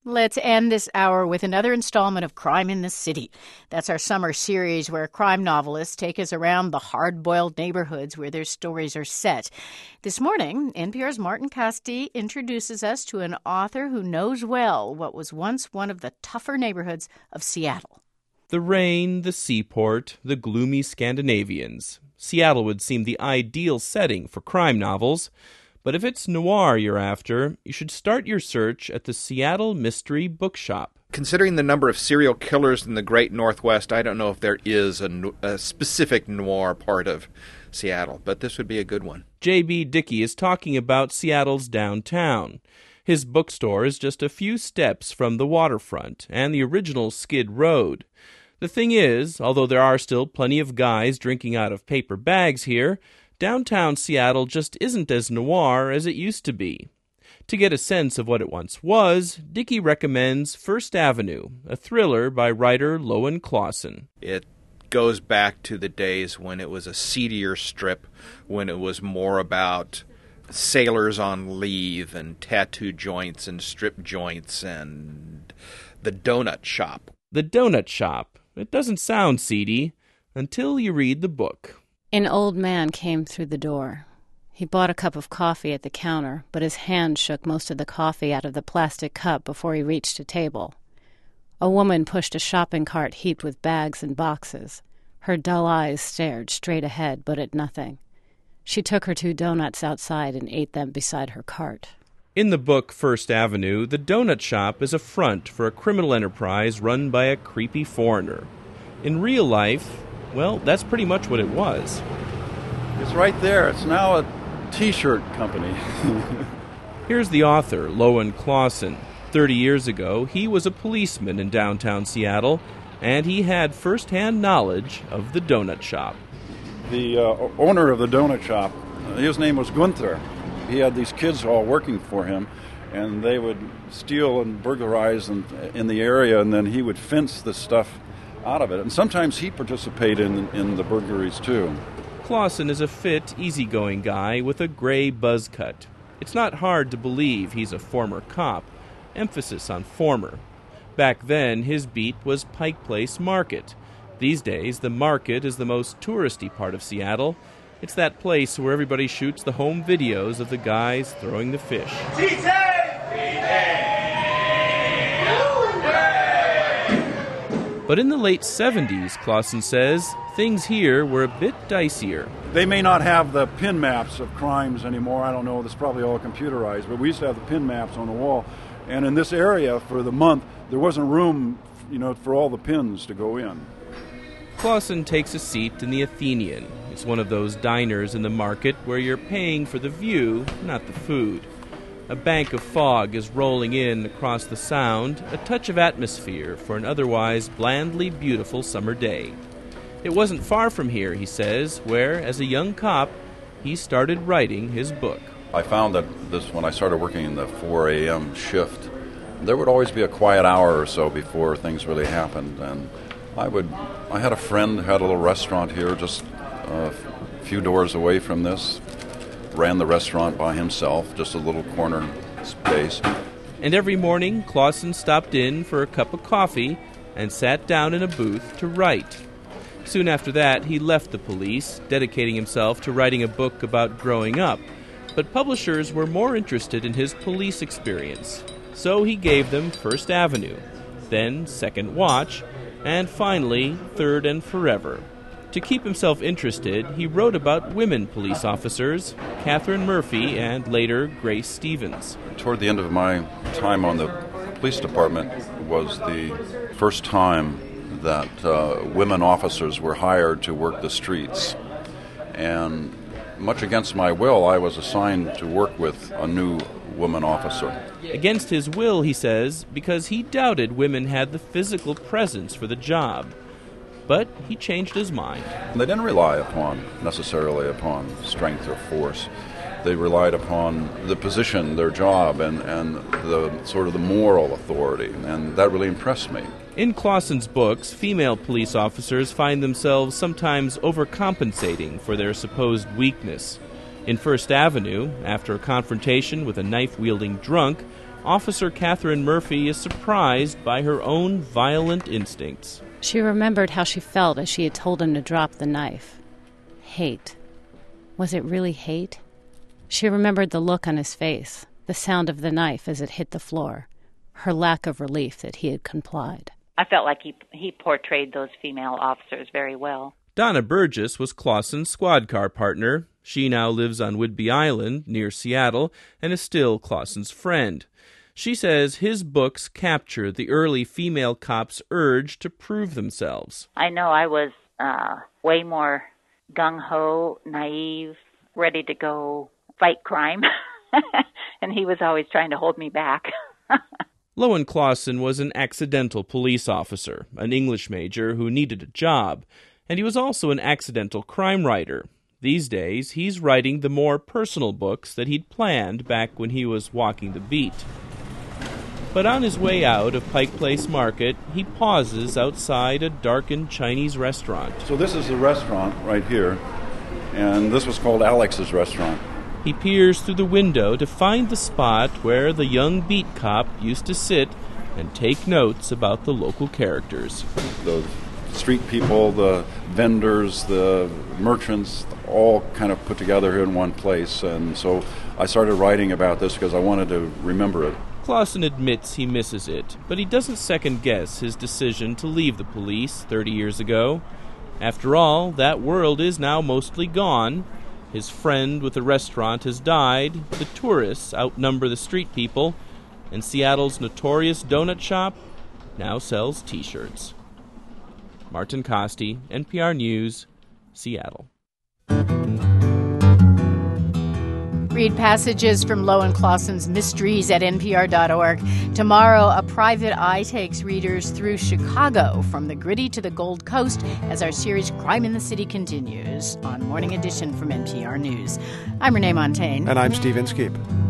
Let's end this hour with another installment of Crime in the City. That's our summer series where crime novelists take us around the hard-boiled neighborhoods where their stories are set. This morning, NPR's Martin Kaste introduces us to an author who knows well what was once one of the tougher neighborhoods of Seattle. The rain, the seaport, the gloomy Scandinavians. Seattle would seem the ideal setting for crime novels. But if it's noir you're after, you should start your search at the Seattle Mystery Bookshop. Considering the number of serial killers in the Great Northwest, I don't know if there is a specific noir part of Seattle, but this would be a good one. J.B. Dickey is talking about Seattle's downtown. His bookstore is just a few steps from the waterfront and the original Skid Road. The thing is, although there are still plenty of guys drinking out of paper bags here, downtown Seattle just isn't as noir as it used to be. To get a sense of what it once was, Dickey recommends First Avenue, a thriller by writer Lowen Clawson. It goes back to the days when it was a seedier strip, when it was more about sailors on leave and tattoo joints and strip joints and the donut shop. The donut shop. It doesn't sound seedy until you read the book. An old man came through the door. He bought a cup of coffee at the counter, but his hand shook most of the coffee out of the plastic cup before he reached a table. A woman pushed a shopping cart heaped with bags and boxes. Her dull eyes stared straight ahead, but at nothing. She took her 2 donuts outside and ate them beside her cart. In the book First Avenue, the donut shop is a front for a criminal enterprise run by a creepy foreigner. In real life, well, that's pretty much what it was. It's right there. It's now a T-shirt company. Here's the author, Lowen Clawson. 30 years ago, he was a policeman in downtown Seattle, and he had first-hand knowledge of the donut shop. The owner of the donut shop, his name was Gunther. He had these kids all working for him, and they would steal and burglarize in the area, and then he would fence the stuff out of it. And sometimes he participated in the burglaries, too. Clawson is a fit, easygoing guy with a gray buzz cut. It's not hard to believe he's a former cop. Emphasis on former. Back then, his beat was Pike Place Market. These days, the market is the most touristy part of Seattle. It's that place where everybody shoots the home videos of the guys throwing the fish. But in the late 70s, Clawson says, things here were a bit dicier. They may not have the pin maps of crimes anymore. I don't know. It's probably all computerized. But we used to have the pin maps on the wall. And in this area, for the month, there wasn't room, for all the pins to go in. Clawson takes a seat in the Athenian. It's one of those diners in the market where you're paying for the view, not the food. A bank of fog is rolling in across the Sound, a touch of atmosphere for an otherwise blandly beautiful summer day. It wasn't far from here, he says, where, as a young cop, he started writing his book. I found that when I started working in the 4 a.m. shift, there would always be a quiet hour or so before things really happened. And I had a friend who had a little restaurant here just a few doors away from this. Ran the restaurant by himself, just a little corner space. And every morning, Clawson stopped in for a cup of coffee and sat down in a booth to write. Soon after that, he left the police, dedicating himself to writing a book about growing up. But publishers were more interested in his police experience. So he gave them First Avenue, then Second Watch, and finally, Third and Forever. To keep himself interested, he wrote about women police officers, Catherine Murphy and later Grace Stevens. Toward the end of my time on the police department was the first time that women officers were hired to work the streets. And much against my will, I was assigned to work with a new woman officer. Against his will, he says, because he doubted women had the physical presence for the job. But he changed his mind. They didn't rely necessarily upon strength or force. They relied upon the position, their job, and the sort of the moral authority, and that really impressed me. In Clawson's books, female police officers find themselves sometimes overcompensating for their supposed weakness. In First Avenue, after a confrontation with a knife-wielding drunk, Officer Catherine Murphy is surprised by her own violent instincts. She remembered how she felt as she had told him to drop the knife. Hate. Was it really hate? She remembered the look on his face, the sound of the knife as it hit the floor, her lack of relief that he had complied. I felt like he portrayed those female officers very well. Donna Burgess was Clausen's squad car partner. She now lives on Whidbey Island, near Seattle, and is still Clausen's friend. She says his books capture the early female cops' urge to prove themselves. I know I was way more gung-ho, naive, ready to go fight crime, and he was always trying to hold me back. Lowen Clausen was an accidental police officer, an English major who needed a job, and he was also an accidental crime writer. These days, he's writing the more personal books that he'd planned back when he was walking the beat. But on his way out of Pike Place Market, he pauses outside a darkened Chinese restaurant. So this is the restaurant right here, and this was called Alex's Restaurant. He peers through the window to find the spot where the young beat cop used to sit and take notes about the local characters. The street people, the vendors, the merchants, all kind of put together here in one place. And so I started writing about this because I wanted to remember it. Clausen admits he misses it, but he doesn't second-guess his decision to leave the police 30 years ago. After all, that world is now mostly gone. His friend with the restaurant has died, the tourists outnumber the street people, and Seattle's notorious donut shop now sells T-shirts. Martin Costi, NPR News, Seattle. Read passages from Lowen Clausen's Mysteries at npr.org. Tomorrow, A Private Eye takes readers through Chicago, from the gritty to the Gold Coast, as our series Crime in the City continues on Morning Edition from NPR News. I'm Renee Montagne. And I'm Steve Inskeep.